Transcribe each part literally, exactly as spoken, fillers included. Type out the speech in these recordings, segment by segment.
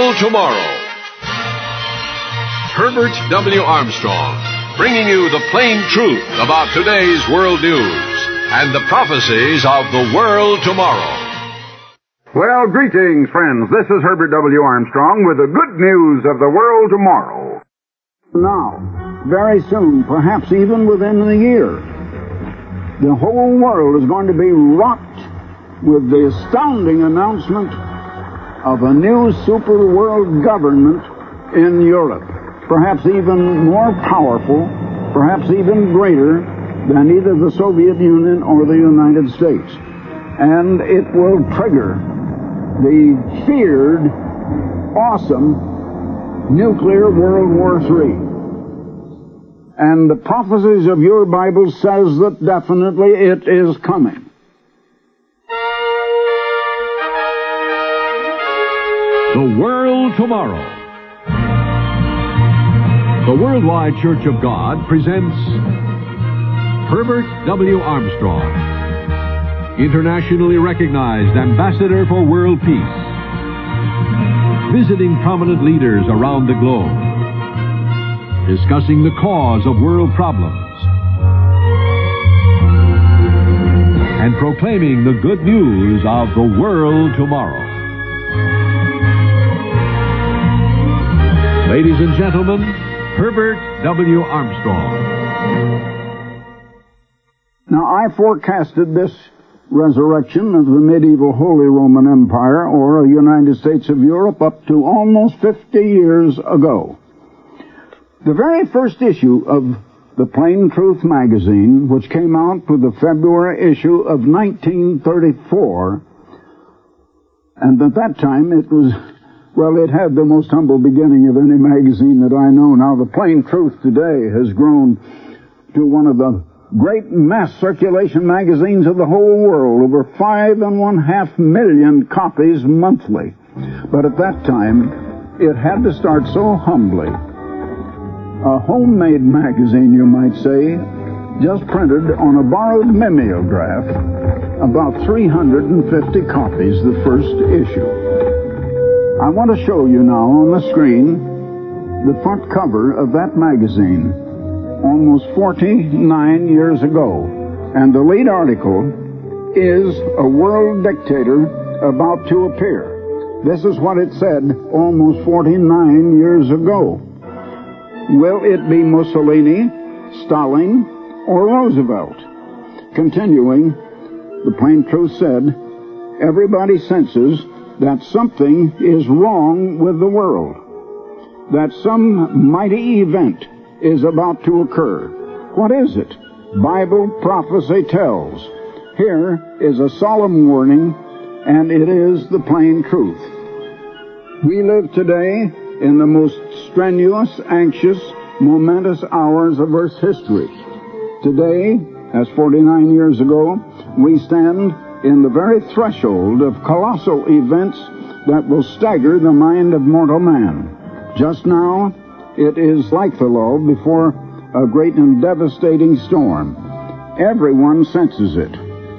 World Tomorrow. Herbert W. Armstrong, bringing you the plain truth about today's world news and the prophecies of the world tomorrow. Well, greetings, friends. This is Herbert W. Armstrong with the good news of the world tomorrow. Now, very soon, perhaps even within a year, the whole world is going to be rocked with the astounding announcement of a new super world government in Europe, perhaps even more powerful, perhaps even greater than either the Soviet Union or the United States. And it will trigger the feared, awesome nuclear World War Three. And the prophecies of your Bible says that definitely it is coming. The World Tomorrow. The Worldwide Church of God presents Herbert W. Armstrong, internationally recognized ambassador for world peace, visiting prominent leaders around the globe, discussing the cause of world problems, and proclaiming the good news of the world tomorrow. Ladies and gentlemen, Herbert W. Armstrong. Now, I forecasted this resurrection of the medieval Holy Roman Empire, or a United States of Europe, up to almost fifty years ago. The very first issue of the Plain Truth magazine, which came out with the February issue of nineteen thirty-four, and at that time it was, well, it had the most humble beginning of any magazine that I know. Now, the Plain Truth today has grown to one of the great mass circulation magazines of the whole world, over five and one half million copies monthly. But at that time, it had to start so humbly. A homemade magazine, you might say, just printed on a borrowed mimeograph, about three hundred fifty copies, the first issue. I want to show you now on the screen the front cover of that magazine almost forty-nine years ago. And the lead article is a world dictator about to appear. This is what it said almost forty-nine years ago. Will it be Mussolini, Stalin, or Roosevelt? Continuing, the Plain Truth said, everybody senses that something is wrong with the world, that some mighty event is about to occur. What is it? Bible prophecy tells. Here is a solemn warning, and it is the plain truth. We live today in the most strenuous, anxious, momentous hours of Earth's history. Today, as forty-nine years ago, we stand in the very threshold of colossal events that will stagger the mind of mortal man. Just now, it is like the lull before a great and devastating storm. Everyone senses it.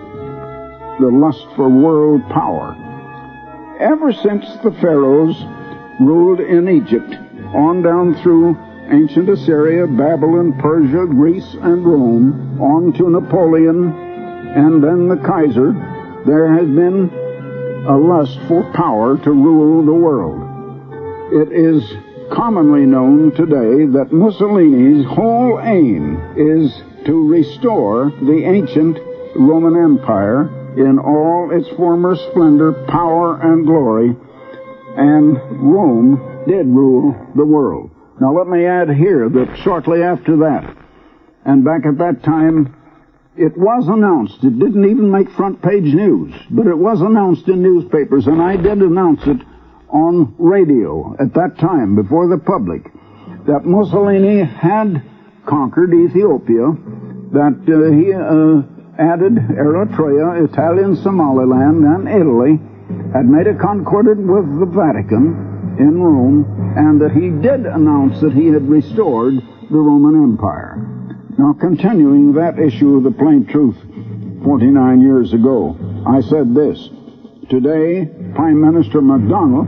The lust for world power. Ever since the pharaohs ruled in Egypt, on down through ancient Assyria, Babylon, Persia, Greece, and Rome, on to Napoleon, and then the Kaiser, there has been a lust for power to rule the world. It is commonly known today that Mussolini's whole aim is to restore the ancient Roman Empire in all its former splendor, power, and glory, and Rome did rule the world. Now let me add here that shortly after that, and back at that time, it was announced, it didn't even make front page news, but it was announced in newspapers, and I did announce it on radio at that time before the public, that Mussolini had conquered Ethiopia, that uh, he uh, added Eritrea, Italian Somaliland, and Italy, had made a concordat with the Vatican in Rome, and that he did announce that he had restored the Roman Empire. Now, continuing that issue of the Plain Truth forty-nine years ago, I said this. Today, Prime Minister MacDonald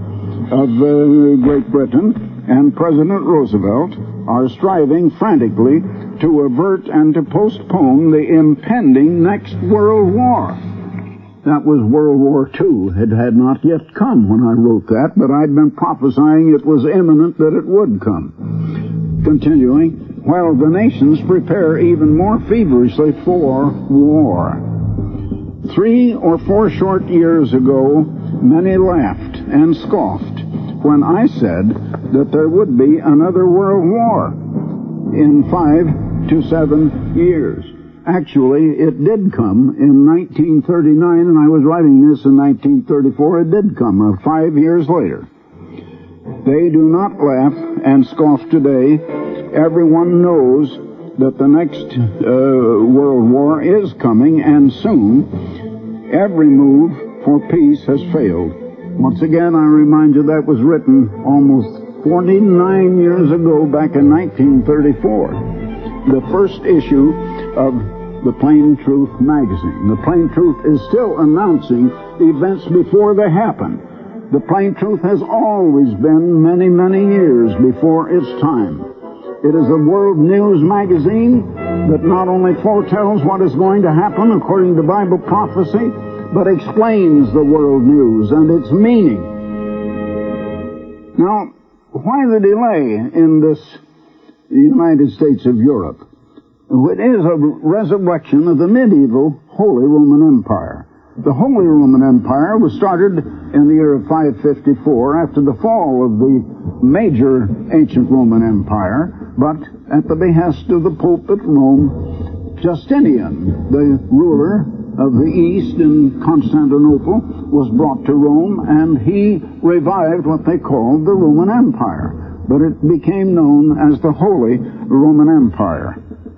of uh, Great Britain and President Roosevelt are striving frantically to avert and to postpone the impending next World War. That was World War Two. It had not yet come when I wrote that, but I'd been prophesying it was imminent that it would come. Continuing, while the nations prepare even more feverishly for war. Three or four short years ago, many laughed and scoffed when I said that there would be another World War in five to seven years. Actually, it did come in nineteen thirty-nine, and I was writing this in nineteen thirty-four. It did come uh, five years later. They do not laugh and scoff today. Everyone knows that the next uh, World War is coming, and soon. Every move for peace has failed. Once again, I remind you that was written almost forty-nine years ago, back in nineteen thirty-four. The first issue of the Plain Truth magazine. The Plain Truth is still announcing events before they happen. The Plain Truth has always been many, many years before its time. It is a world news magazine that not only foretells what is going to happen according to Bible prophecy, but explains the world news and its meaning. Now, why the delay in this United States of Europe? It is a resurrection of the medieval Holy Roman Empire. The Holy Roman Empire was started in the year of five fifty-four after the fall of the major ancient Roman Empire, but at the behest of the Pope at Rome, Justinian, the ruler of the East in Constantinople, was brought to Rome, and he revived what they called the Roman Empire. But it became known as the Holy Roman Empire.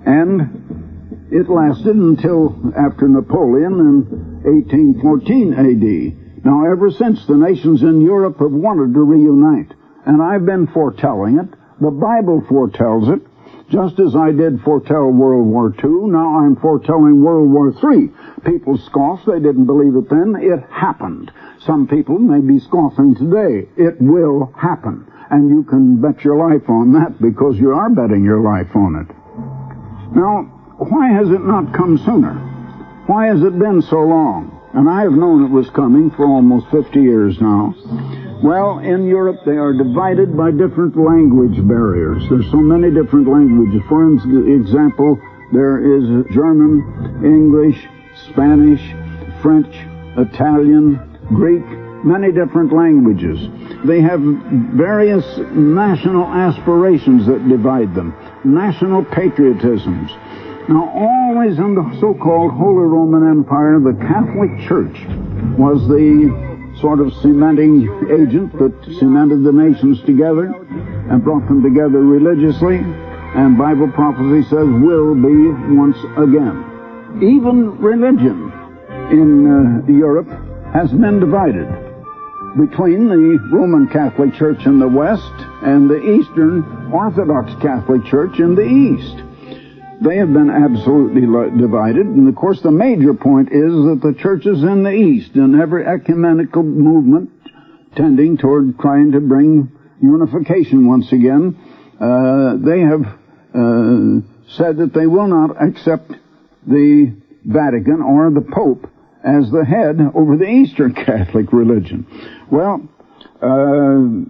And it lasted until after Napoleon in eighteen fourteen A D. Now, ever since, the nations in Europe have wanted to reunite. And I've been foretelling it. The Bible foretells it. Just as I did foretell World War Two, now I'm foretelling World War Three. People scoff. They didn't believe it then. It happened. Some people may be scoffing today. It will happen. And you can bet your life on that, because you are betting your life on it. Now, why has it not come sooner? Why has it been so long? And I have known it was coming for almost fifty years now. Well, in Europe, they are divided by different language barriers. There's so many different languages. For example, there is German, English, Spanish, French, Italian, Greek, many different languages. They have various national aspirations that divide them, national patriotisms. Now, always in the so-called Holy Roman Empire, the Catholic Church was the sort of cementing agent that cemented the nations together and brought them together religiously, and Bible prophecy says will be once again. Even religion in uh, Europe has been divided between the Roman Catholic Church in the West and the Eastern Orthodox Catholic Church in the East. They have been absolutely divided, and of course the major point is that the churches in the East, in every ecumenical movement tending toward trying to bring unification once again, uh, they have uh, said that they will not accept the Vatican or the Pope as the head over the Eastern Catholic religion. Well, uh,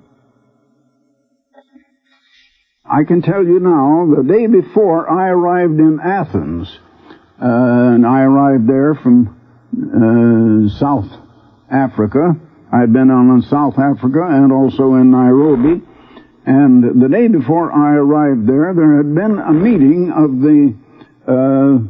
I can tell you now, the day before I arrived in Athens, uh, and I arrived there from uh, South Africa. I'd been on in South Africa and also in Nairobi. And the day before I arrived there, there had been a meeting of the uh,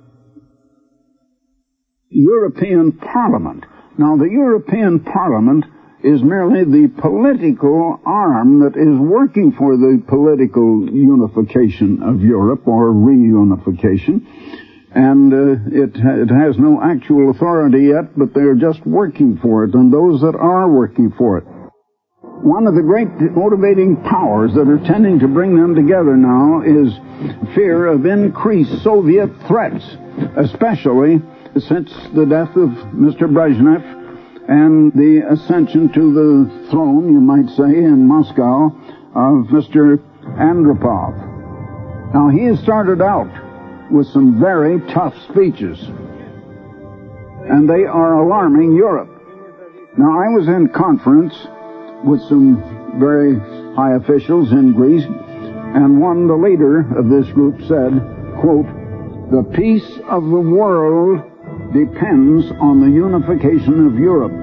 European Parliament. Now, the European Parliament is merely the political arm that is working for the political unification of Europe, or reunification. And uh, it, it has no actual authority yet, but they're just working for it, and those that are working for it. One of the great motivating powers that are tending to bring them together now is fear of increased Soviet threats, especially since the death of Mister Brezhnev and the ascension to the throne, you might say, in Moscow of Mister Andropov. Now, he has started out with some very tough speeches, and they are alarming Europe. Now, I was in conference with some very high officials in Greece, and one, the leader of this group, said, quote, "The peace of the world depends on the unification of Europe."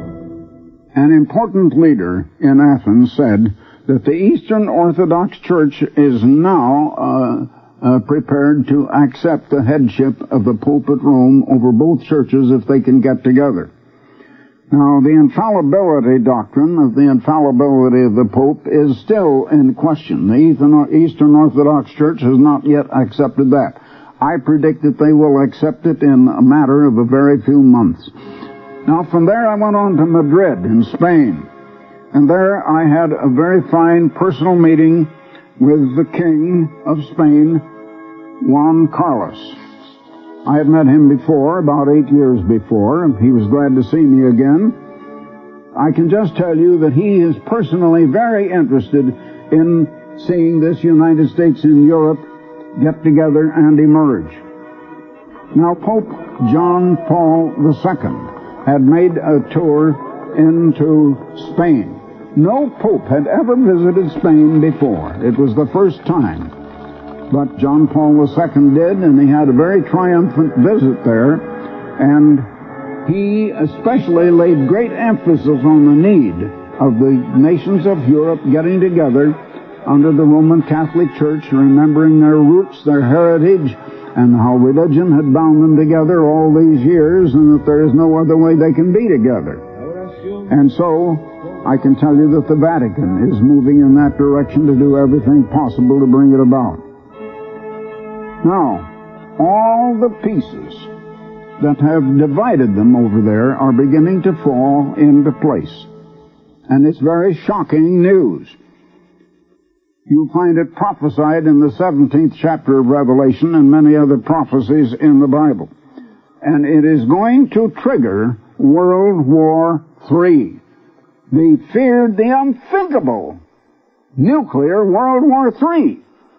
An important leader in Athens said that the Eastern Orthodox Church is now uh, uh, prepared to accept the headship of the Pope at Rome over both churches if they can get together. Now, the infallibility doctrine of the infallibility of the Pope is still in question. The Eastern Orthodox Church has not yet accepted that. I predict that they will accept it in a matter of a very few months. Now, from there I went on to Madrid in Spain, and there I had a very fine personal meeting with the King of Spain, Juan Carlos. I had met him before, about eight years before, and he was glad to see me again. I can just tell you that he is personally very interested in seeing this United States and Europe get together and emerge. Now, Pope John Paul the Second had made a tour into Spain. No pope had ever visited Spain before. It was the first time. But John Paul the Second did, and he had a very triumphant visit there, and he especially laid great emphasis on the need of the nations of Europe getting together under the Roman Catholic Church, remembering their roots, their heritage, and how religion had bound them together all these years, and that there is no other way they can be together. And so, I can tell you that the Vatican is moving in that direction to do everything possible to bring it about. Now, all the pieces that have divided them over there are beginning to fall into place. And it's very shocking news. You'll find it prophesied in the seventeenth chapter of Revelation and many other prophecies in the Bible. And it is going to trigger World War Three. The feared, the unthinkable nuclear World War Three.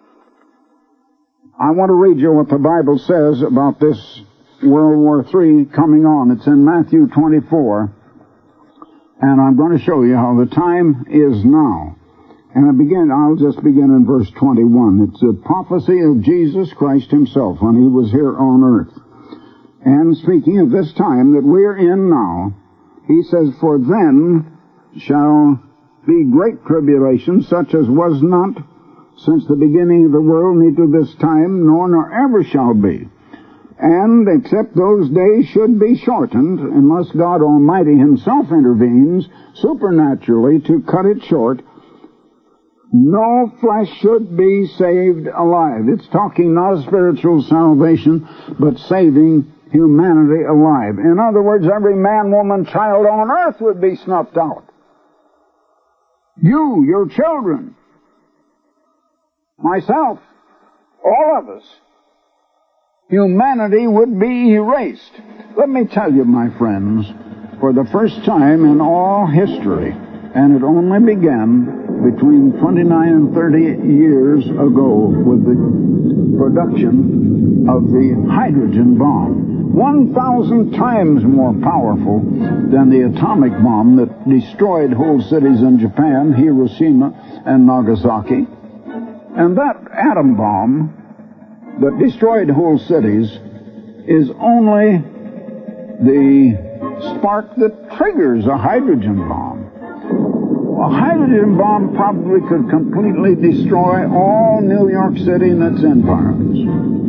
I want to read you what the Bible says about this World War Three coming on. It's in Matthew twenty-four. And I'm going to show you how the time is now. And I begin, I'll just begin in verse twenty-one. It's a prophecy of Jesus Christ himself when he was here on earth. And speaking of this time that we're in now, he says, "For then shall be great tribulation, such as was not since the beginning of the world, neither this time, nor nor ever shall be. And except those days should be shortened, unless God Almighty himself intervenes supernaturally to cut it short, no flesh should be saved alive." It's talking not of spiritual salvation, but saving humanity alive. In other words, every man, woman, child on earth would be snuffed out. You, your children, myself, all of us. Humanity would be erased. Let me tell you, my friends, for the first time in all history, and it only began between twenty-nine and thirty years ago with the production of the hydrogen bomb, one thousand times more powerful than the atomic bomb that destroyed whole cities in Japan, Hiroshima and Nagasaki. And that atom bomb that destroyed whole cities is only the spark that triggers a hydrogen bomb. A hydrogen bomb probably could completely destroy all New York City and its environs.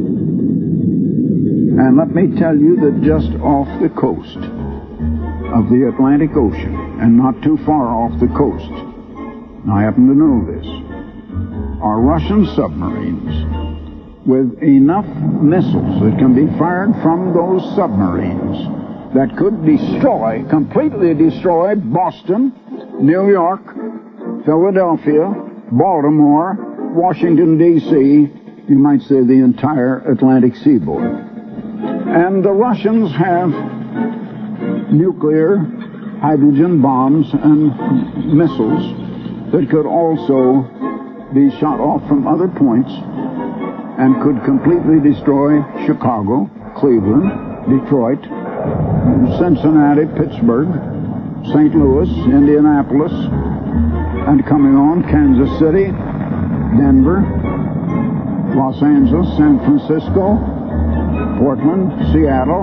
And let me tell you that just off the coast of the Atlantic Ocean, and not too far off the coast, I happen to know this, are Russian submarines with enough missiles that can be fired from those submarines that could destroy, completely destroy Boston, New York, Philadelphia, Baltimore, Washington, D C, you might say the entire Atlantic seaboard. And the Russians have nuclear hydrogen bombs and missiles that could also be shot off from other points and could completely destroy Chicago, Cleveland, Detroit, Cincinnati, Pittsburgh, Saint Louis, Indianapolis, and coming on, Kansas City, Denver, Los Angeles, San Francisco, Portland, Seattle.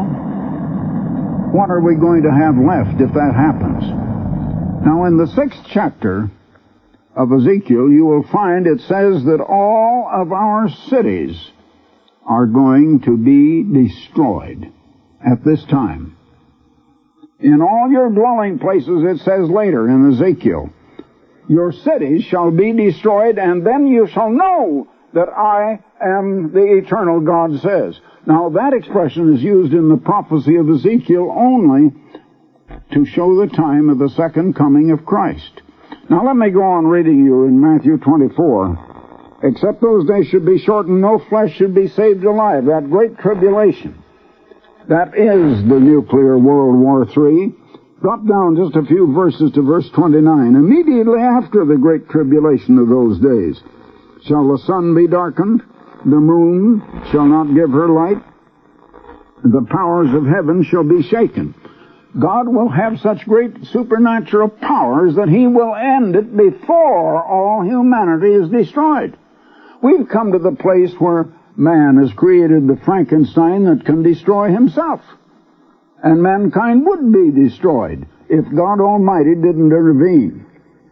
What are we going to have left if that happens? Now, in the sixth chapter of Ezekiel, you will find it says that all of our cities are going to be destroyed at this time. In all your dwelling places, it says later in Ezekiel, your cities shall be destroyed, and then you shall know that I am the eternal God says. Now, that expression is used in the prophecy of Ezekiel only to show the time of the second coming of Christ. Now, let me go on reading you in Matthew twenty-four. Except those days should be shortened, no flesh should be saved alive. That great tribulation. That is the nuclear World War Three. Drop down just a few verses to verse twenty-nine. Immediately after the great tribulation of those days, shall the sun be darkened, the moon shall not give her light, the powers of heaven shall be shaken. God will have such great supernatural powers that He will end it before all humanity is destroyed. We've come to the place where man has created the Frankenstein that can destroy himself. And mankind would be destroyed if God Almighty didn't intervene.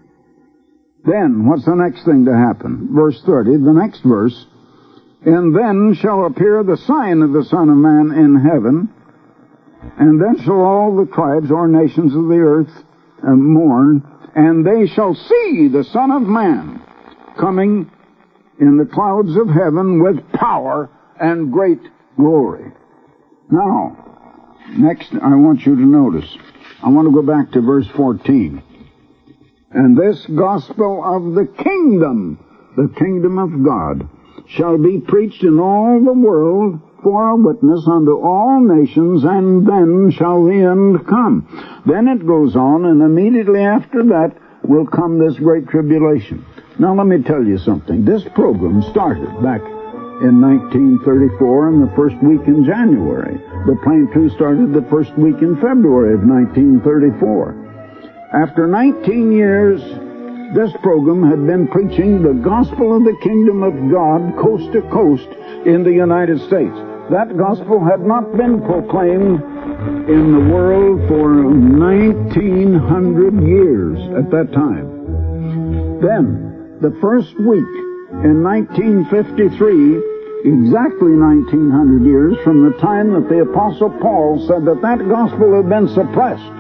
Then, what's the next thing to happen? Verse thirty, the next verse, and then shall appear the sign of the Son of Man in heaven, and then shall all the tribes or nations of the earth uh, mourn, and they shall see the Son of Man coming in the clouds of heaven with power and great glory. Now, next I want you to notice, I want to go back to verse fourteen. And this gospel of the kingdom, the kingdom of God, shall be preached in all the world for a witness unto all nations, and then shall the end come. Then it goes on, and immediately after that will come this great tribulation. Now let me tell you something. This program started back in nineteen thirty-four in the first week in January. The Plain Truth started the first week in February of nineteen thirty-four. After nineteen years, this program had been preaching the gospel of the kingdom of God coast to coast in the United States. That gospel had not been proclaimed in the world for nineteen hundred years at that time. Then, the first week in nineteen fifty-three, exactly nineteen hundred years from the time that the Apostle Paul said that that gospel had been suppressed,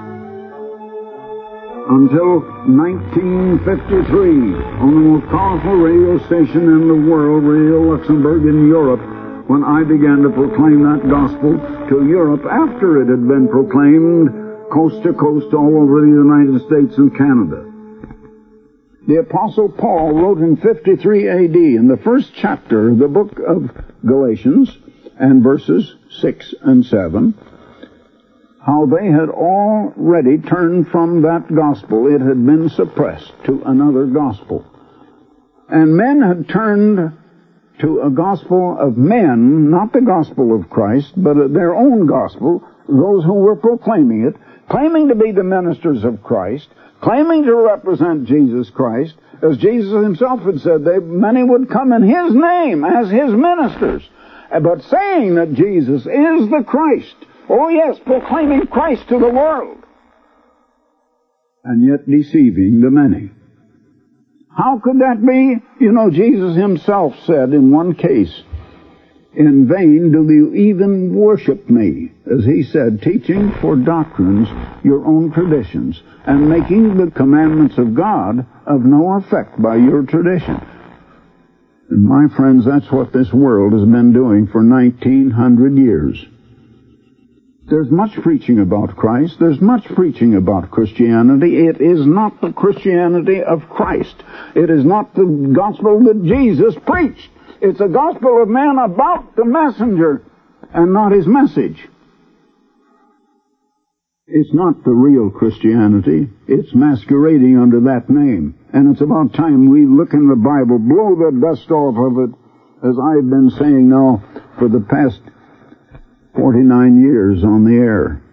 until nineteen fifty-three, on the most powerful radio station in the world, Radio Luxembourg in Europe, when I began to proclaim that gospel to Europe after it had been proclaimed coast to coast all over the United States and Canada. The Apostle Paul wrote in fifty-three A D in the first chapter of the book of Galatians, and verses six and seven, how they had already turned from that gospel. It had been suppressed to another gospel. And men had turned to a gospel of men, not the gospel of Christ, but their own gospel, those who were proclaiming it, claiming to be the ministers of Christ, claiming to represent Jesus Christ. As Jesus himself had said, they, many would come in His name as His ministers, but saying that Jesus is the Christ. Oh yes, proclaiming Christ to the world, and yet deceiving the many. How could that be? You know, Jesus himself said in one case, in vain do you even worship me, as he said, teaching for doctrines your own traditions, and making the commandments of God of no effect by your tradition. And my friends, that's what this world has been doing for nineteen hundred years. There's much preaching about Christ. There's much preaching about Christianity. It is not the Christianity of Christ. It is not the gospel that Jesus preached. It's a gospel of man about the messenger and not his message. It's not the real Christianity. It's masquerading under that name. And it's about time we look in the Bible, blow the dust off of it, as I've been saying now for the past forty-nine years on the air.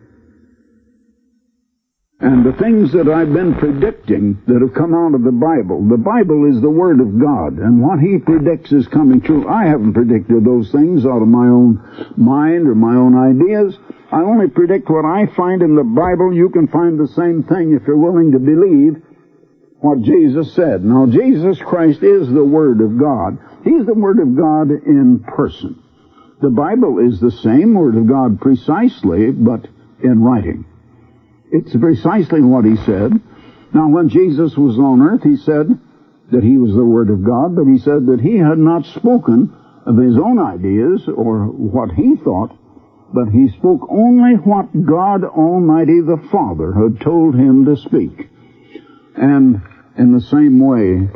And the things that I've been predicting that have come out of the Bible, the Bible is the Word of God, and what He predicts is coming true. I haven't predicted those things out of my own mind or my own ideas. I only predict what I find in the Bible. You can find the same thing if you're willing to believe what Jesus said. Now, Jesus Christ is the Word of God. He's the Word of God in person. The Bible is the same Word of God precisely, but in writing. It's precisely what He said. Now, when Jesus was on earth, He said that He was the Word of God, but He said that He had not spoken of His own ideas or what He thought, but He spoke only what God Almighty the Father had told Him to speak. And in the same way,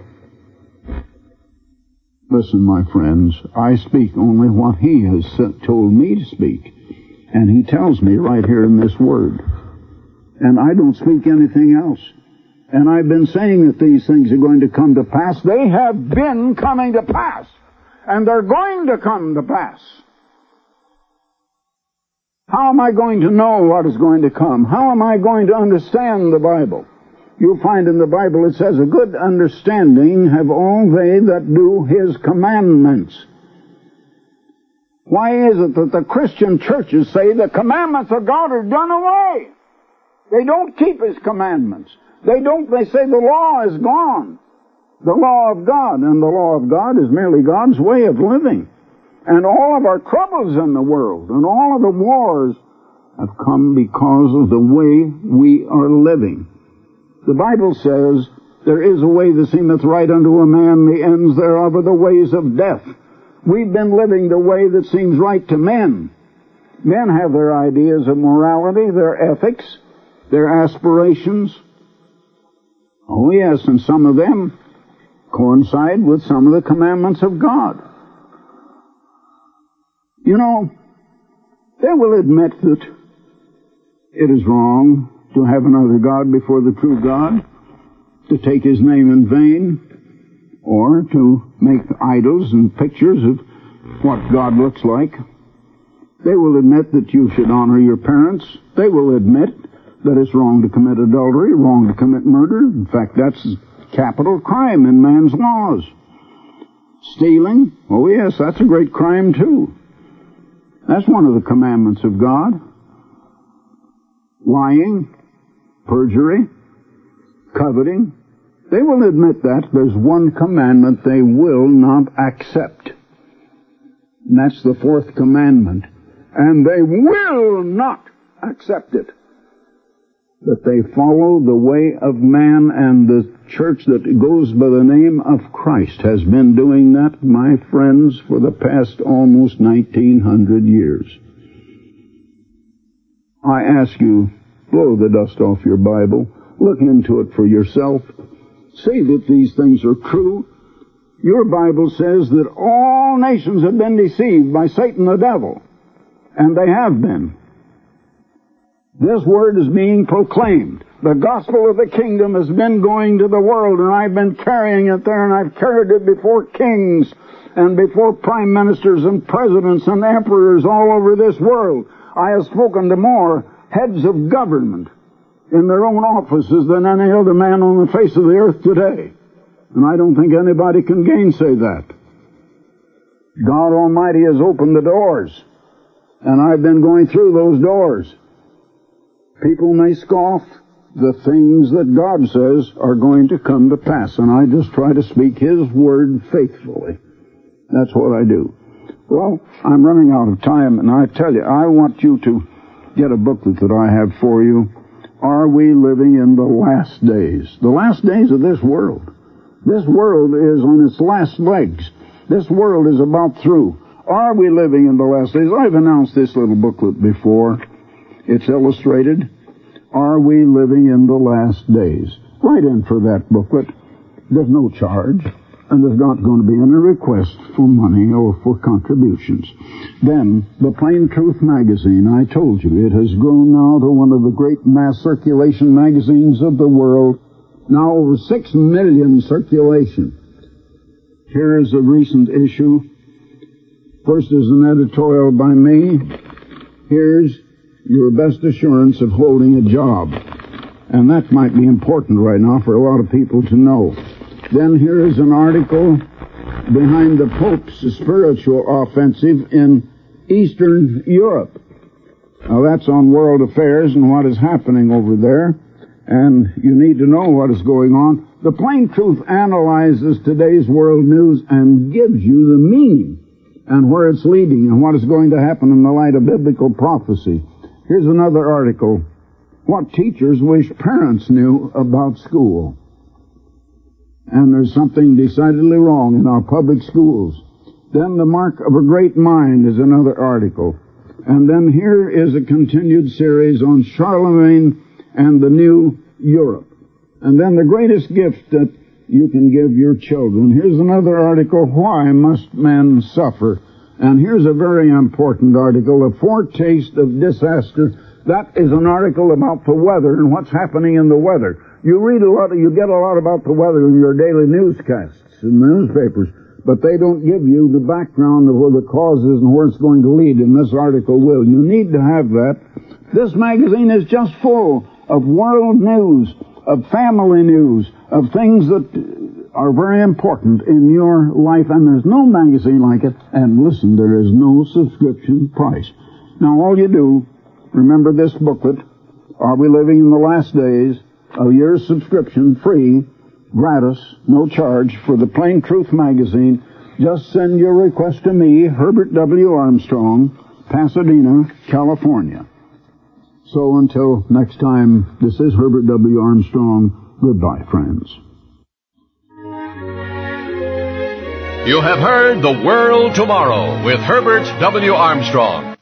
listen, my friends, I speak only what He has told me to speak. And He tells me right here in this Word. And I don't speak anything else. And I've been saying that these things are going to come to pass. They have been coming to pass. And they're going to come to pass. How am I going to know what is going to come? How am I going to understand the Bible? You'll find in the Bible it says, a good understanding have all they that do His commandments. Why is it that the Christian churches say the commandments of God are done away? They don't keep His commandments. They don't, they say the law is gone. The law of God, and the law of God is merely God's way of living. And all of our troubles in the world, and all of the wars have come because of the way we are living. The Bible says, there is a way that seemeth right unto a man, the ends thereof are the ways of death. We've been living the way that seems right to men. Men have their ideas of morality, their ethics, their aspirations. Oh yes, and some of them coincide with some of the commandments of God. You know, they will admit that it is wrong to have another God before the true God, to take His name in vain, or to make idols and pictures of what God looks like. They will admit that you should honor your parents. They will admit that it's wrong to commit adultery, wrong to commit murder. In fact, that's capital crime in man's laws. Stealing, oh yes, that's a great crime too. That's one of the commandments of God. Lying, perjury, coveting. They will admit that. There's one commandment they will not accept. And that's the fourth commandment. And they will not accept it. That they follow the way of man, and the church that goes by the name of Christ has been doing that, my friends, for the past almost nineteen hundred years. I ask you, blow the dust off your Bible, look into it for yourself, see that these things are true. Your Bible says that all nations have been deceived by Satan the devil, and they have been. This word is being proclaimed. The gospel of the kingdom has been going to the world, and I've been carrying it there, and I've carried it before kings and before prime ministers and presidents and emperors all over this world. I have spoken to more heads of government in their own offices than any other man on the face of the earth today. And I don't think anybody can gainsay that. God Almighty has opened the doors, and I've been going through those doors. People may scoff. The things that God says are going to come to pass, and I just try to speak His word faithfully. That's what I do. Well, I'm running out of time, and I tell you, I want you to get a booklet that I have for you. Are we living in the last days? The last days of this world. This world is on its last legs. This world is about through. Are we living in the last days? I've announced this little booklet before. It's illustrated. Are we living in the last days? Write in for that booklet. There's no charge. and there's not going to be any request for money or for contributions. Then, the Plain Truth magazine, I told you, it has grown now to one of the great mass circulation magazines of the world. Now over six million circulation. Here is a recent issue. First is an editorial by me. Here's your best assurance of holding a job. And that might be important right now for a lot of people to know. Then here is an article behind the Pope's spiritual offensive in Eastern Europe. Now that's on world affairs and what is happening over there. And you need to know what is going on. The Plain Truth analyzes today's world news and gives you the meaning and where it's leading and what is going to happen in the light of biblical prophecy. Here's another article. What teachers wish parents knew about school. And there's something decidedly wrong in our public schools. Then the mark of a great mind is another article. And then here is a continued series on Charlemagne and the new Europe. And then the greatest gift that you can give your children. Here's another article, Why Must Men Suffer? And here's a very important article, A Foretaste of Disaster. That is an article about the weather and what's happening in the weather. You read a lot, you get a lot about the weather in your daily newscasts in the newspapers, but they don't give you the background of where the cause is and where it's going to lead, and this article will. You need to have that. This magazine is just full of world news, of family news, of things that are very important in your life, and there's no magazine like it. And listen, there is no subscription price. Now all you do, remember this booklet, Are We Living in the Last Days? A year's subscription, free, gratis, no charge, for the Plain Truth magazine. Just send your request to me, Herbert W. Armstrong, Pasadena, California. So until next time, this is Herbert W. Armstrong. Goodbye, friends. You have heard The World Tomorrow with Herbert W. Armstrong.